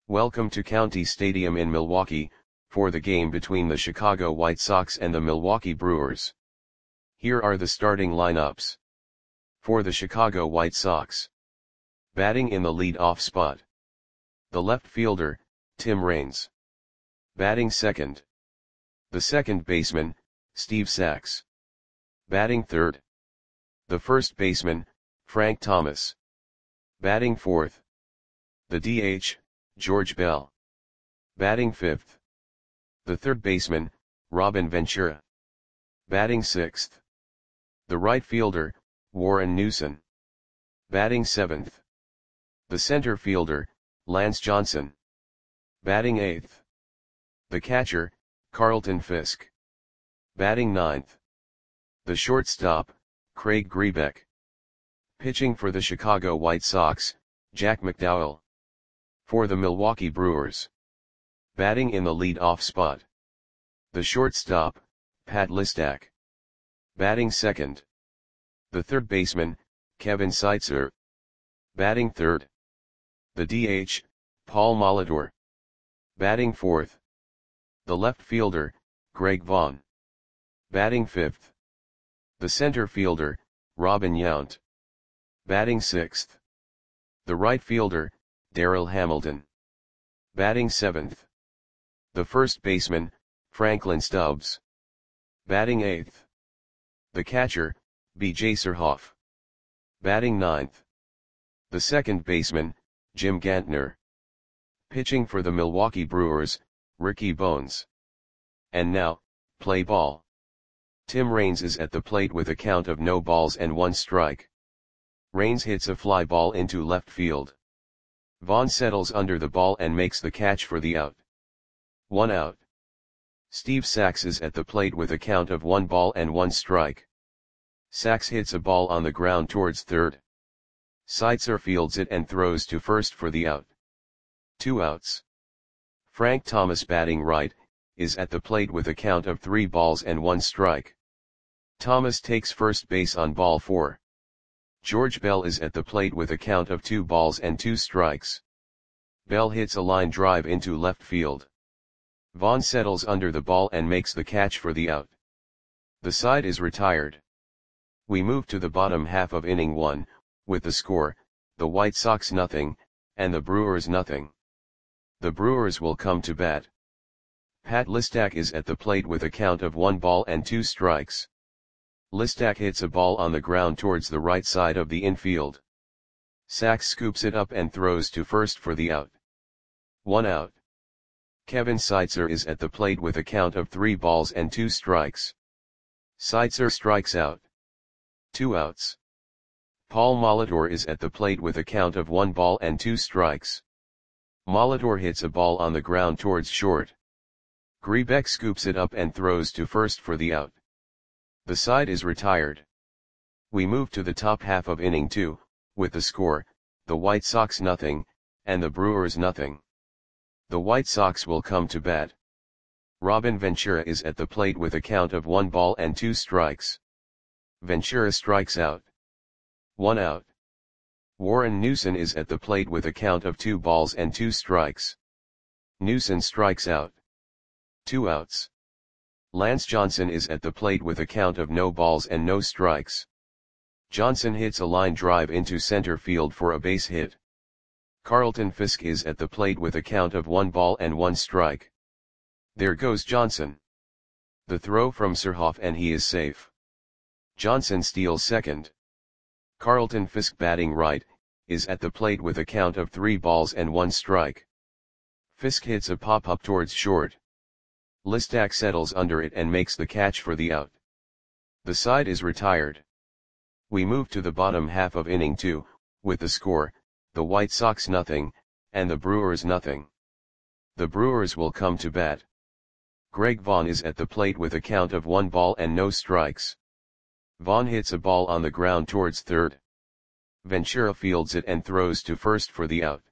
Welcome to County Stadium in Milwaukee, for the game between the Chicago White Sox and the Milwaukee Brewers. Here are the starting lineups. For the Chicago White Sox. Batting in the lead-off spot. The left fielder, Tim Raines. Batting second. The second baseman, Steve Sax. Batting third. The first baseman, Frank Thomas. Batting fourth. The DH, George Bell. Batting fifth. The third baseman, Robin Ventura. Batting sixth. The right fielder, Warren Newson. Batting seventh. The center fielder, Lance Johnson. Batting eighth. The catcher, Carlton Fisk. Batting ninth. The shortstop, Craig Grebeck. Pitching for the Chicago White Sox, Jack McDowell. For the Milwaukee Brewers. Batting in the lead-off spot. The shortstop, Pat Listak. Batting second. The third baseman, Kevin Seitzer. Batting third. The DH, Paul Molitor. Batting fourth. The left fielder, Greg Vaughn. Batting fifth. The center fielder, Robin Yount. Batting sixth. The right fielder, Darryl Hamilton. Batting seventh. The first baseman, Franklin Stubbs. Batting eighth. The catcher, B.J. Surhoff. Batting ninth. The second baseman, Jim Gantner. Pitching for the Milwaukee Brewers, Ricky Bones. And now, play ball. Tim Raines is at the plate with a count of no balls and one strike. Raines hits a fly ball into left field. Vaughn settles under the ball and makes the catch for the out. 1 out. Steve Sax is at the plate with a count of 1 ball and 1 strike. Sax hits a ball on the ground towards third. Seitzer fields it and throws to first for the out. 2 outs. Frank Thomas, batting right, is at the plate with a count of 3 balls and 1 strike. Thomas takes first base on ball 4. George Bell is at the plate with a count of 2 balls and 2 strikes. Bell hits a line drive into left field. Vaughn settles under the ball and makes the catch for the out. The side is retired. We move to the bottom half of inning 1, with the score, the White Sox 0, and the Brewers 0. The Brewers will come to bat. Pat Listak is at the plate with a count of 1 ball and 2 strikes. Listak hits a ball on the ground towards the right side of the infield. Sax scoops it up and throws to first for the out. 1 out. Kevin Seitzer is at the plate with a count of 3 balls and 2 strikes. Seitzer strikes out. 2 outs. Paul Molitor is at the plate with a count of 1 ball and 2 strikes. Molitor hits a ball on the ground towards short. Grebeck scoops it up and throws to first for the out. The side is retired. We move to the top half of inning 2, with the score, the White Sox 0, and the Brewers 0. The White Sox will come to bat. Robin Ventura is at the plate with a count of 1 ball and 2 strikes. Ventura strikes out. 1 out. Warren Newson is at the plate with a count of 2 balls and 2 strikes. Newson strikes out. 2 outs. Lance Johnson is at the plate with a count of no balls and no strikes. Johnson hits a line drive into center field for a base hit. Carlton Fisk is at the plate with a count of 1 ball and 1 strike. There goes Johnson. The throw from Surhoff and he is safe. Johnson steals second. Carlton Fisk, batting right, is at the plate with a count of 3 balls and 1 strike. Fisk hits a pop-up towards short. Listak settles under it and makes the catch for the out. The side is retired. We move to the bottom half of inning 2, with the score, the White Sox 0, and the Brewers 0. The Brewers will come to bat. Greg Vaughn is at the plate with a count of 1 ball and no strikes. Vaughn hits a ball on the ground towards third. Ventura fields it and throws to first for the out.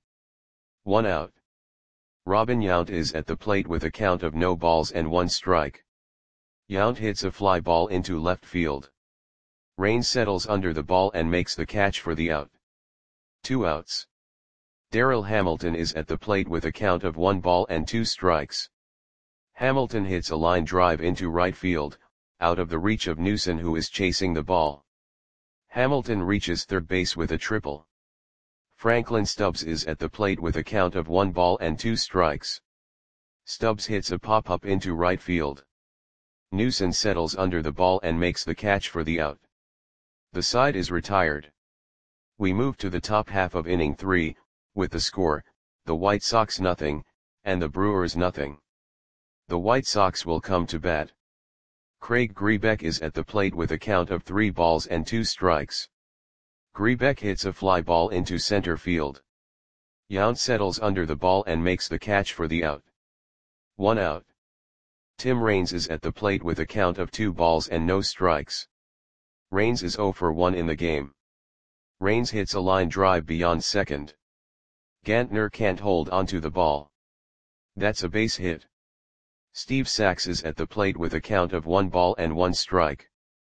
1 out. Robin Yount is at the plate with a count of no balls and 1 strike. Yount hits a fly ball into left field. Raines settles under the ball and makes the catch for the out. 2 outs. Darryl Hamilton is at the plate with a count of 1 ball and 2 strikes. Hamilton hits a line drive into right field, out of the reach of Newson, who is chasing the ball. Hamilton reaches third base with a triple. Franklin Stubbs is at the plate with a count of 1 ball and 2 strikes. Stubbs hits a pop-up into right field. Newson settles under the ball and makes the catch for the out. The side is retired. We move to the top half of inning 3, with the score, the White Sox 0, and the Brewers 0. The White Sox will come to bat. Craig Grebeck is at the plate with a count of 3 balls and 2 strikes. Grebeck hits a fly ball into center field. Yount settles under the ball and makes the catch for the out. 1 out. Tim Raines is at the plate with a count of 2 balls and no strikes. Raines is 0 for 1 in the game. Raines hits a line drive beyond second. Gantner can't hold onto the ball. That's a base hit. Steve Sax is at the plate with a count of 1 ball and 1 strike.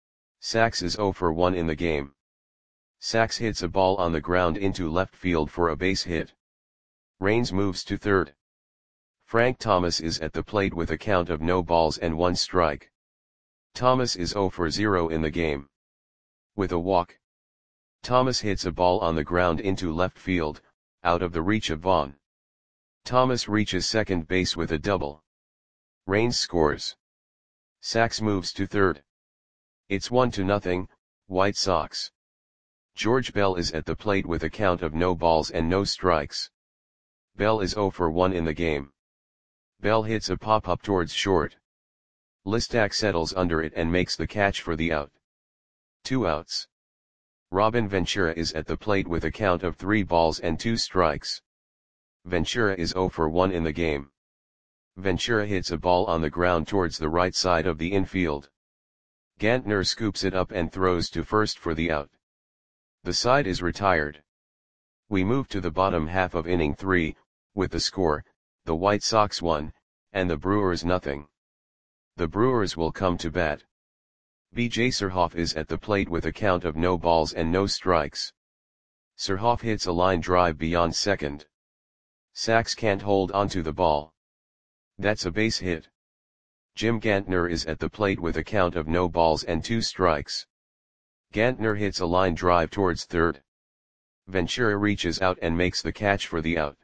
Sax is 0 for 1 in the game. Sax hits a ball on the ground into left field for a base hit. Raines moves to third. Frank Thomas is at the plate with a count of no balls and 1 strike. Thomas is 0 for 0 in the game. With a walk, Thomas hits a ball on the ground into left field, out of the reach of Vaughn. Thomas reaches second base with a double. Raines scores. Sax moves to third. It's 1-0, White Sox. George Bell is at the plate with a count of no balls and no strikes. Bell is 0 for 1 in the game. Bell hits a pop-up towards short. Listak settles under it and makes the catch for the out. 2 outs. Robin Ventura is at the plate with a count of 3 balls and 2 strikes. Ventura is 0 for 1 in the game. Ventura hits a ball on the ground towards the right side of the infield. Gantner scoops it up and throws to first for the out. The side is retired. We move to the bottom half of inning 3, with the score, the White Sox 1, and the Brewers 0. The Brewers will come to bat. B.J. Surhoff is at the plate with a count of no balls and no strikes. Surhoff hits a line drive beyond second. Sax can't hold onto the ball. That's a base hit. Jim Gantner is at the plate with a count of no balls and 2 strikes. Gantner hits a line drive towards third. Ventura reaches out and makes the catch for the out.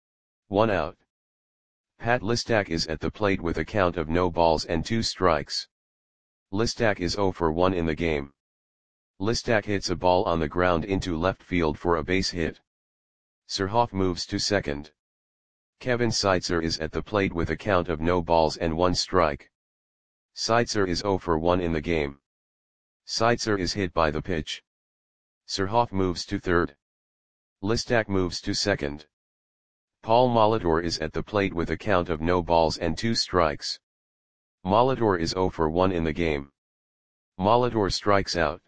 1 out. Pat Listak is at the plate with a count of no balls and 2 strikes. Listak is 0 for 1 in the game. Listak hits a ball on the ground into left field for a base hit. Surhoff moves to second. Kevin Seitzer is at the plate with a count of no balls and 1 strike. Seitzer is 0 for 1 in the game. Seitzer is hit by the pitch. Surhoff moves to third. Listak moves to second. Paul Molitor is at the plate with a count of no balls and 2 strikes. Molitor is 0 for 1 in the game. Molitor strikes out.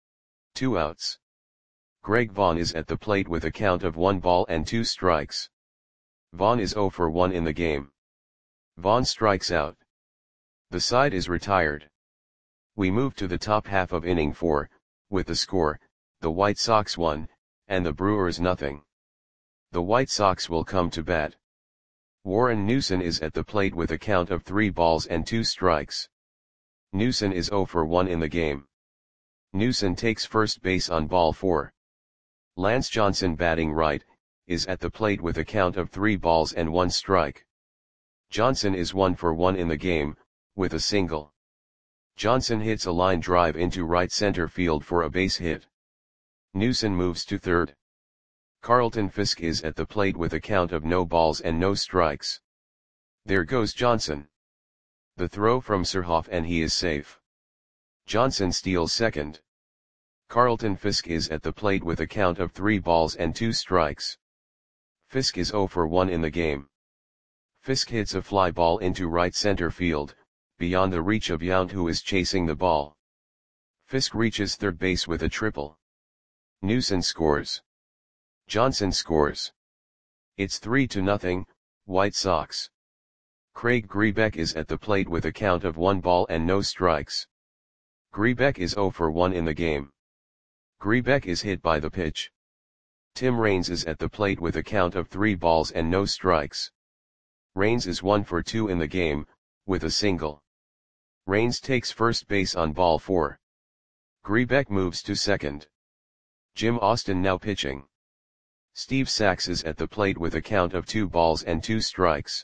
2 outs. Greg Vaughn is at the plate with a count of 1 ball and 2 strikes. Vaughn is 0 for 1 in the game. Vaughn strikes out. The side is retired. We move to the top half of inning 4, with the score, the White Sox 1, and the Brewers 0. The White Sox will come to bat. Warren Newson is at the plate with a count of 3 balls and 2 strikes. Newson is 0 for 1 in the game. Newson takes first base on ball 4. Lance Johnson, batting right, is at the plate with a count of 3 balls and 1 strike. Johnson is 1 for 1 in the game, with a single. Johnson hits a line drive into right center field for a base hit. Newson moves to third. Carlton Fisk is at the plate with a count of no balls and no strikes. There goes Johnson. The throw from Surhoff and he is safe. Johnson steals second. Carlton Fisk is at the plate with a count of 3 balls and 2 strikes. Fisk is 0 for 1 in the game. Fisk hits a fly ball into right center field, beyond the reach of Yount, who is chasing the ball. Fisk reaches third base with a triple. Newson scores. Johnson scores. It's 3-0, White Sox. Craig Grebeck is at the plate with a count of 1 ball and no strikes. Grebeck is 0 for 1 in the game. Grebeck is hit by the pitch. Tim Raines is at the plate with a count of 3 balls and no strikes. Raines is 1 for 2 in the game, with a single. Raines takes first base on ball 4. Grebeck moves to second. Jim Austin now pitching. Steve Sax is at the plate with a count of 2 balls and 2 strikes.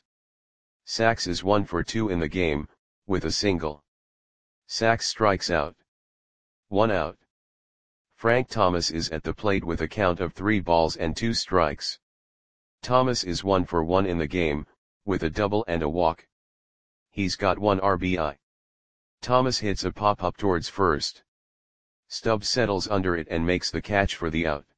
Sax is 1 for 2 in the game, with a single. Sax strikes out. 1 out. Frank Thomas is at the plate with a count of 3 balls and 2 strikes. Thomas is 1 for 1 in the game, with a double and a walk. He's got 1 RBI. Thomas hits a pop-up towards first. Stubbs settles under it and makes the catch for the out.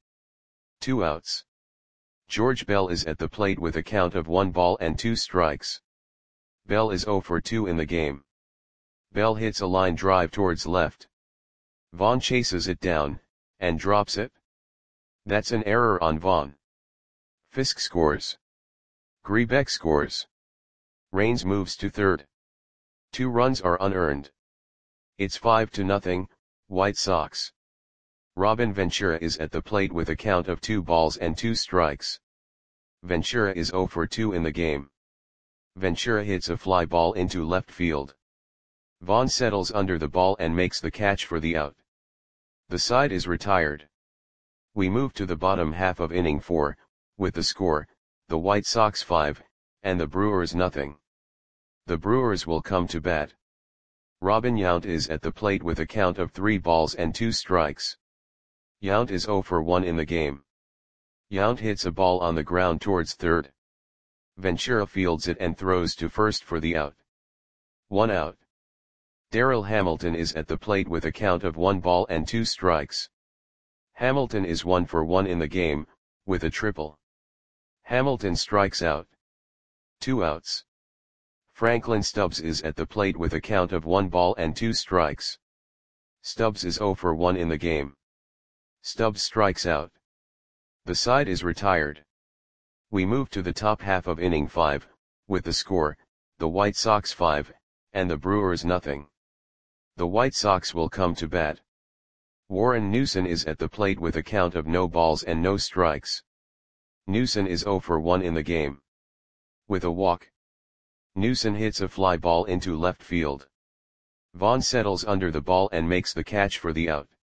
2 outs. George Bell is at the plate with a count of 1 ball and 2 strikes. Bell is 0 for 2 in the game. Bell hits a line drive towards left. Vaughn chases it down, and drops it. That's an error on Vaughn. Fisk scores. Grebeck scores. Raines moves to third. 2 runs are unearned. It's 5-0, White Sox. Robin Ventura is at the plate with a count of 2 balls and 2 strikes. Ventura is 0 for 2 in the game. Ventura hits a fly ball into left field. Vaughn settles under the ball and makes the catch for the out. The side is retired. We move to the bottom half of inning 4, with the score, the White Sox 5, and the Brewers nothing. The Brewers will come to bat. Robin Yount is at the plate with a count of 3 balls and 2 strikes. Yount is 0 for 1 in the game. Yount hits a ball on the ground towards third. Ventura fields it and throws to first for the out. 1 out. Darryl Hamilton is at the plate with a count of 1 ball and 2 strikes. Hamilton is 1 for 1 in the game, with a triple. Hamilton strikes out. 2 outs. Franklin Stubbs is at the plate with a count of 1 ball and 2 strikes. Stubbs is 0 for 1 in the game. Stubbs strikes out. The side is retired. We move to the top half of inning 5, with the score, the White Sox 5, and the Brewers nothing. The White Sox will come to bat. Warren Newson is at the plate with a count of no balls and no strikes. Newson is 0 for 1 in the game. With a walk. Newson hits a fly ball into left field. Vaughn settles under the ball and makes the catch for the out.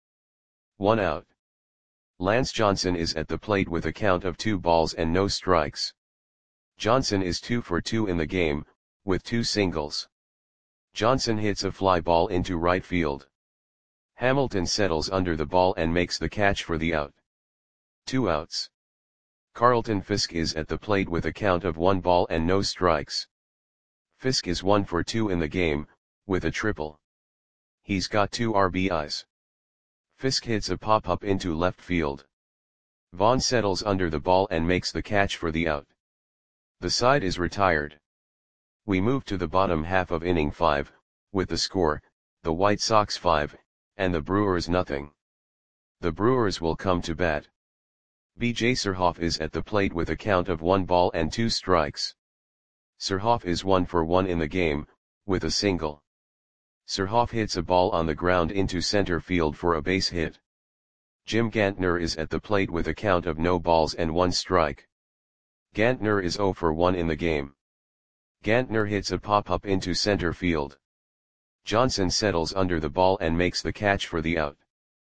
1 out. Lance Johnson is at the plate with a count of 2 balls and no strikes. Johnson is 2 for 2 in the game, with 2 singles. Johnson hits a fly ball into right field. Hamilton settles under the ball and makes the catch for the out. 2 outs. Carlton Fisk is at the plate with a count of 1 ball and no strikes. Fisk is 1 for 2 in the game, with a triple. He's got 2 RBIs. Fisk hits a pop-up into left field. Vaughn settles under the ball and makes the catch for the out. The side is retired. We move to the bottom half of inning 5, with the score, the White Sox 5, and the Brewers nothing. The Brewers will come to bat. B.J. Surhoff is at the plate with a count of 1 ball and 2 strikes. Surhoff is 1 for 1 in the game, with a single. Surhoff hits a ball on the ground into center field for a base hit. Jim Gantner is at the plate with a count of no balls and 1 strike. Gantner is 0 for 1 in the game. Gantner hits a pop-up into center field. Johnson settles under the ball and makes the catch for the out.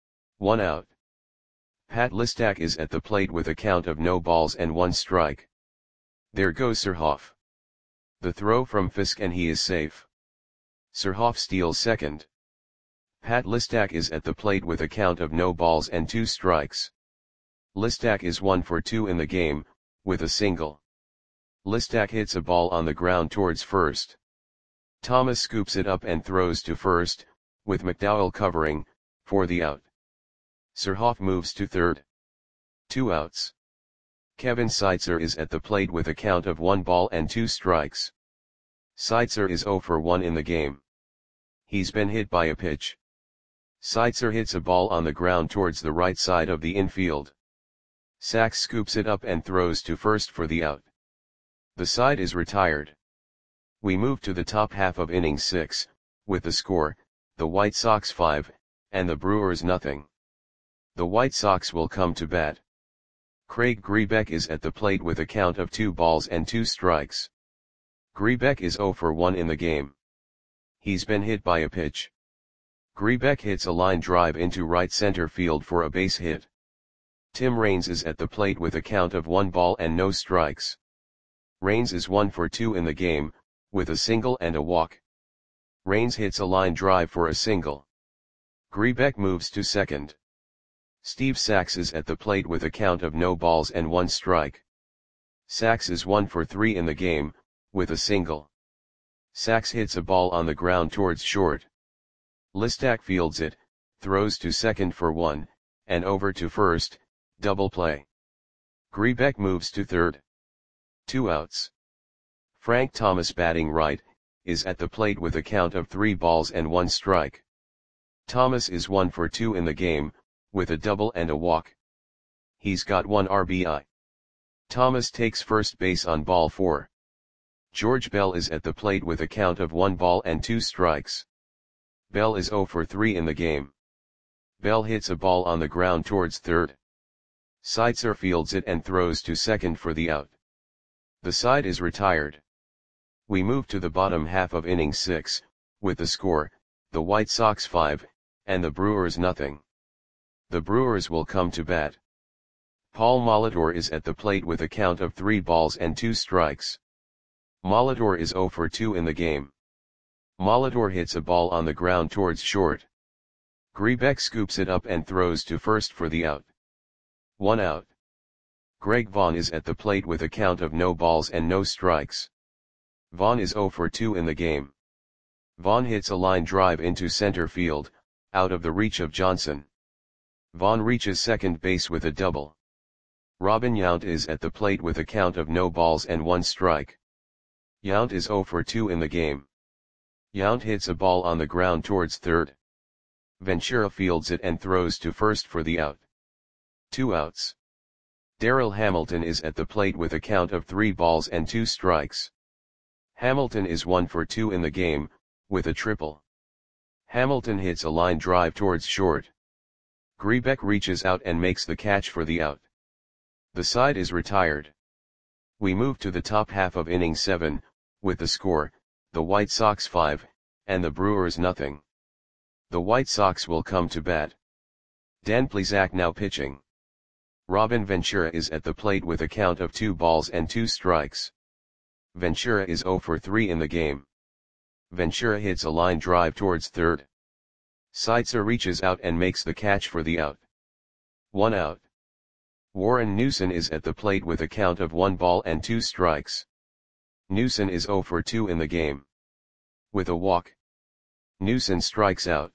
1 out. Pat Listak is at the plate with a count of no balls and 1 strike. There goes Surhoff. The throw from Fisk and he is safe. Surhoff steals second. Pat Listak is at the plate with a count of no balls and 2 strikes. Listak is 1 for 2 in the game, with a single. Listak hits a ball on the ground towards first. Thomas scoops it up and throws to first, with McDowell covering, for the out. Surhoff moves to third. 2 outs. Kevin Seitzer is at the plate with a count of 1 ball and 2 strikes. Seitzer is 0 for 1 in the game. He's been hit by a pitch. Seitzer hits a ball on the ground towards the right side of the infield. Sachs scoops it up and throws to first for the out. The side is retired. We move to the top half of inning 6, with the score, the White Sox 5, and the Brewers nothing. The White Sox will come to bat. Craig Grebeck is at the plate with a count of 2 balls and 2 strikes. Grebeck is 0 for 1 in the game. He's been hit by a pitch. Grebeck hits a line drive into right center field for a base hit. Tim Raines is at the plate with a count of 1 ball and no strikes. Raines is 1 for 2 in the game, with a single and a walk. Raines hits a line drive for a single. Grebeck moves to second. Steve Sachs is at the plate with a count of no balls and 1 strike. Sachs is 1 for 3 in the game, with a single. Sachs hits a ball on the ground towards short. Listak fields it, throws to second for 1, and over to first, double play. Grebeck moves to third. 2 outs. Frank Thomas, batting right, is at the plate with a count of 3 balls and 1 strike. Thomas is 1 for 2 in the game, with a double and a walk. He's got 1 RBI. Thomas takes first base on ball 4. George Bell is at the plate with a count of 1 ball and 2 strikes. Bell is 0 for 3 in the game. Bell hits a ball on the ground towards third. Seitzer fields it and throws to second for the out. The side is retired. We move to the bottom half of inning 6, with the score, the White Sox 5, and the Brewers nothing. The Brewers will come to bat. Paul Molitor is at the plate with a count of 3 balls and 2 strikes. Molitor is 0 for 2 in the game. Molitor hits a ball on the ground towards short. Grebeck scoops it up and throws to first for the out. 1 out. Greg Vaughn is at the plate with a count of no balls and no strikes. Vaughn is 0 for 2 in the game. Vaughn hits a line drive into center field, out of the reach of Johnson. Vaughn reaches second base with a double. Robin Yount is at the plate with a count of no balls and 1 strike. Yount is 0 for 2 in the game. Yount hits a ball on the ground towards third. Ventura fields it and throws to first for the out. 2 outs. Darryl Hamilton is at the plate with a count of 3 balls and 2 strikes. Hamilton is 1 for 2 in the game, with a triple. Hamilton hits a line drive towards short. Grebeck reaches out and makes the catch for the out. The side is retired. We move to the top half of inning 7, with the score, the White Sox 5, and the Brewers nothing. The White Sox will come to bat. Dan Plesac now pitching. Robin Ventura is at the plate with a count of 2 balls and 2 strikes. Ventura is 0 for 3 in the game. Ventura hits a line drive towards third. Seitzer reaches out and makes the catch for the out. 1 out. Warren Newson is at the plate with a count of 1 ball and 2 strikes. Newson is 0 for 2 in the game. With a walk. Newson strikes out.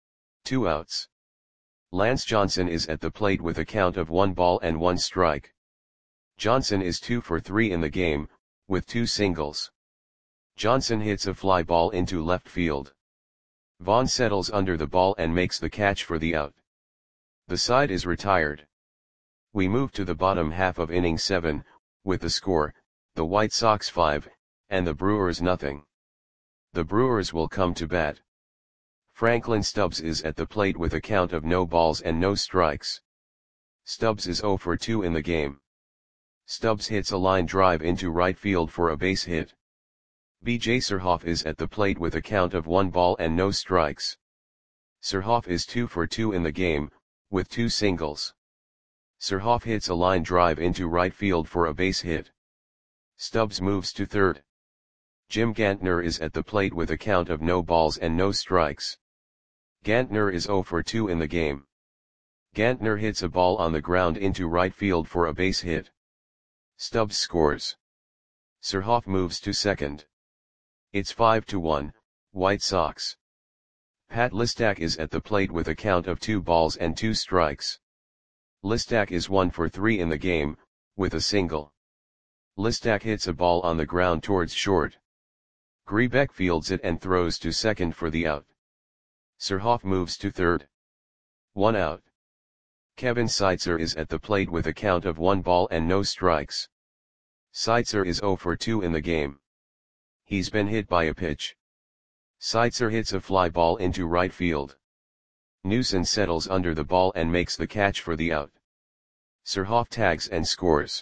2 outs. Lance Johnson is at the plate with a count of 1 ball and 1 strike. Johnson is 2 for 3 in the game, with 2 singles. Johnson hits a fly ball into left field. Vaughn settles under the ball and makes the catch for the out. The side is retired. We move to the bottom half of inning 7, with the score, the White Sox 5, and the Brewers nothing. The Brewers will come to bat. Franklin Stubbs is at the plate with a count of no balls and no strikes. Stubbs is 0 for 2 in the game. Stubbs hits a line drive into right field for a base hit. B.J. Surhoff is at the plate with a count of 1 ball and no strikes. Surhoff is 2 for 2 in the game, with 2 singles. Surhoff hits a line drive into right field for a base hit. Stubbs moves to third. Jim Gantner is at the plate with a count of no balls and no strikes. Gantner is 0 for 2 in the game. Gantner hits a ball on the ground into right field for a base hit. Stubbs scores. Surhoff moves to second. It's 5-1, White Sox. Pat Listak is at the plate with a count of 2 balls and 2 strikes. Listak is 1 for 3 in the game, with a single. Listak hits a ball on the ground towards short. Grebeck fields it and throws to second for the out. Surhoff moves to third. 1 out. Kevin Seitzer is at the plate with a count of 1 ball and no strikes. Seitzer is 0 for 2 in the game. He's been hit by a pitch. Seitzer hits a fly ball into right field. Newson settles under the ball and makes the catch for the out. Surhoff tags and scores.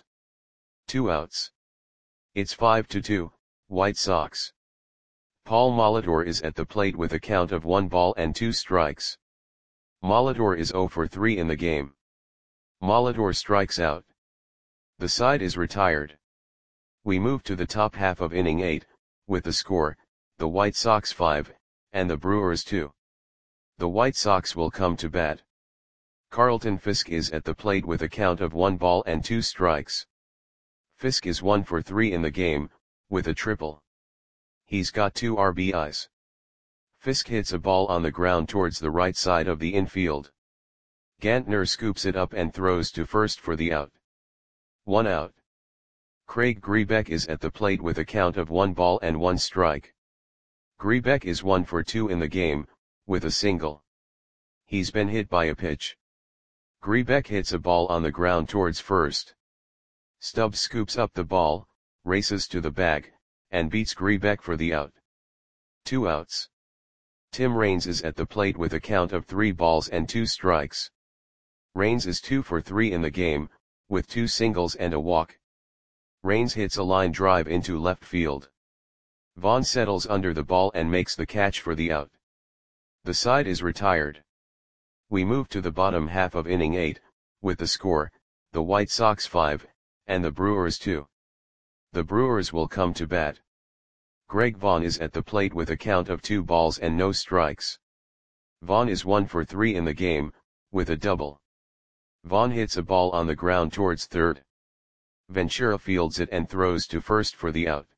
2 outs. It's 5-2, White Sox. Paul Molitor is at the plate with a count of 1 ball and 2 strikes. Molitor is 0 for 3 in the game. Molitor strikes out. The side is retired. We move to the top half of inning 8, with the score, the White Sox 5, and the Brewers 2. The White Sox will come to bat. Carlton Fisk is at the plate with a count of 1 ball and 2 strikes. Fisk is 1 for 3 in the game, with a triple. He's got 2 RBIs. Fisk hits a ball on the ground towards the right side of the infield. Gantner scoops it up and throws to first for the out. 1 out. Craig Grebeck is at the plate with a count of 1 ball and 1 strike. Grebeck is 1 for 2 in the game, with a single. He's been hit by a pitch. Grebeck hits a ball on the ground towards first. Stubbs scoops up the ball, races to the bag, and beats Grebeck for the out. 2 outs. Tim Raines is at the plate with a count of 3 balls and 2 strikes. Raines is 2 for 3 in the game, with 2 singles and a walk. Raines hits a line drive into left field. Vaughn settles under the ball and makes the catch for the out. The side is retired. We move to the bottom half of inning 8, with the score, the White Sox 5, and the Brewers 2. The Brewers will come to bat. Greg Vaughn is at the plate with a count of 2 balls and no strikes. Vaughn is 1 for 3 in the game, with a double. Vaughn hits a ball on the ground towards third. Ventura fields it and throws to first for the out.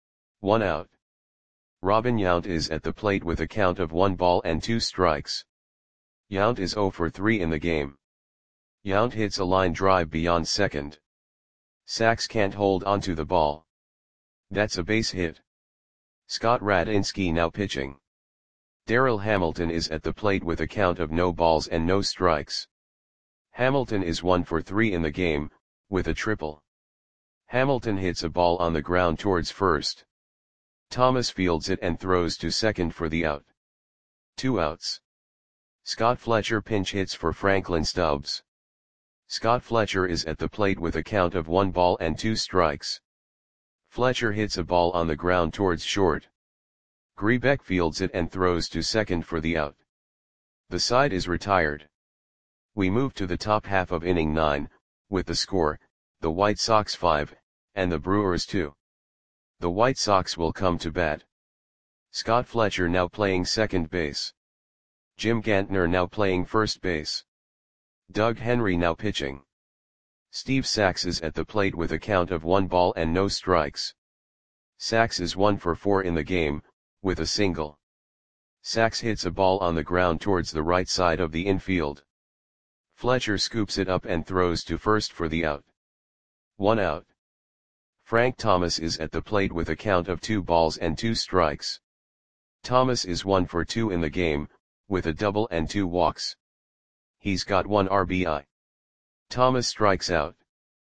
1 out. Robin Yount is at the plate with a count of 1 ball and 2 strikes. Yount is 0 for 3 in the game. Yount hits a line drive beyond second. Sachs can't hold onto the ball. That's a base hit. Scott Radinsky now pitching. Darryl Hamilton is at the plate with a count of no balls and no strikes. Hamilton is 1 for 3 in the game, with a triple. Hamilton hits a ball on the ground towards first. Thomas fields it and throws to second for the out. 2 outs. Scott Fletcher pinch hits for Franklin Stubbs. Scott Fletcher is at the plate with a count of 1 ball and 2 strikes. Fletcher hits a ball on the ground towards short. Grebeck fields it and throws to second for the out. The side is retired. We move to the top half of inning 9, with the score, the White Sox 5, and the Brewers 2. The White Sox will come to bat. Scott Fletcher now playing second base. Jim Gantner now playing first base. Doug Henry now pitching. Steve Sachs is at the plate with a count of 1 ball and no strikes. Sachs is 1 for 4 in the game, with a single. Sachs hits a ball on the ground towards the right side of the infield. Fletcher scoops it up and throws to first for the out. 1 out. Frank Thomas is at the plate with a count of 2 balls and 2 strikes. Thomas is 1 for 2 in the game, with a double and 2 walks. He's got 1 RBI. Thomas strikes out.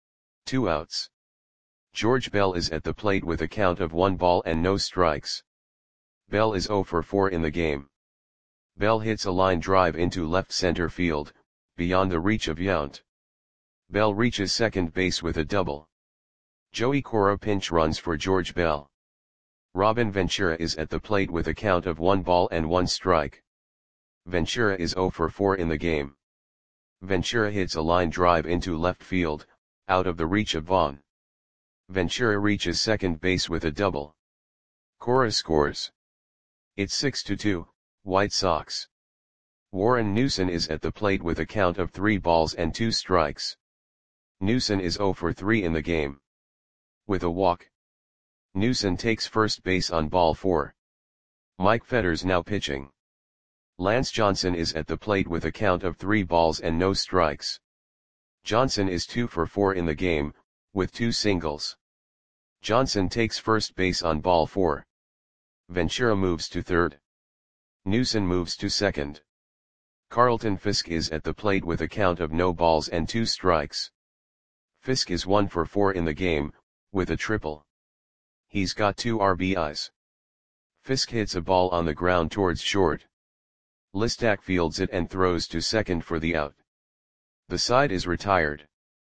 2 outs. George Bell is at the plate with a count of 1 ball and no strikes. Bell is 0 for 4 in the game. Bell hits a line drive into left center field, beyond the reach of Yount. Bell reaches second base with a double. Joey Cora pinch runs for George Bell. Robin Ventura is at the plate with a count of 1 ball and 1 strike. Ventura is 0 for 4 in the game. Ventura hits a line drive into left field, out of the reach of Vaughn. Ventura reaches second base with a double. Cora scores. It's 6-2, White Sox. Warren Newson is at the plate with a count of 3 balls and 2 strikes. Newson is 0 for 3 in the game. With a walk. Newson takes first base on ball 4. Mike Fetters now pitching. Lance Johnson is at the plate with a count of 3 balls and no strikes. Johnson is 2 for 4 in the game, with 2 singles. Johnson takes first base on ball 4. Ventura moves to third. Newson moves to second. Carlton Fisk is at the plate with a count of no balls and 2 strikes. Fisk is 1 for 4 in the game, with a triple. He's got 2 RBIs. Fisk hits a ball on the ground towards short. Listak fields it and throws to second for the out. The side is retired.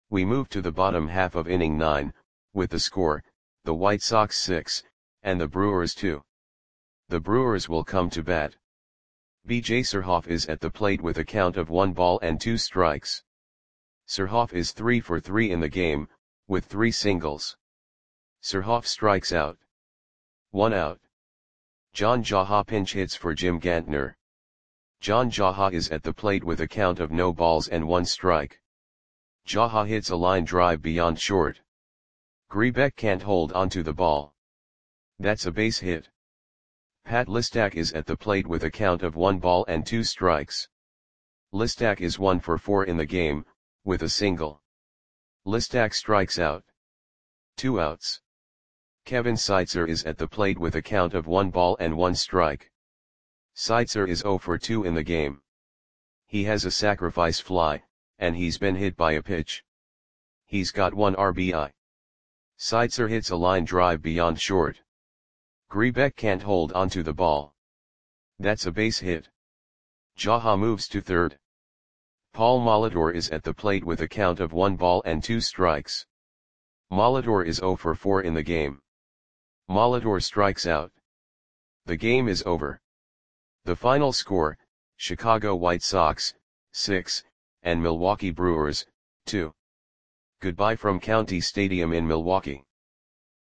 We move to the bottom half of inning 9, with the score, the White Sox 6, and the Brewers 2. The Brewers will come to bat. B.J. Surhoff is at the plate with a count of 1 ball and 2 strikes. Surhoff is 3 for 3 in the game, with 3 singles. Surhoff strikes out. 1 out. John Jaha pinch hits for Jim Gantner. John Jaha is at the plate with a count of no balls and 1 strike. Jaha hits a line drive beyond short. Grebeck can't hold onto the ball. That's a base hit. Pat Listak is at the plate with a count of 1 ball and 2 strikes. Listak is 1 for 4 in the game, with a single. Listak strikes out. 2 outs. Kevin Seitzer is at the plate with a count of 1 ball and 1 strike. Seitzer is 0 for 2 in the game. He has a sacrifice fly, and he's been hit by a pitch. He's got 1 RBI. Seitzer hits a line drive beyond short. Grebeck can't hold onto the ball. That's a base hit. Jaha moves to third. Paul Molitor is at the plate with a count of 1 ball and 2 strikes. Molitor is 0 for 4 in the game. Molitor strikes out. The game is over. The final score, Chicago White Sox, 6, and Milwaukee Brewers, 2. Goodbye from County Stadium in Milwaukee.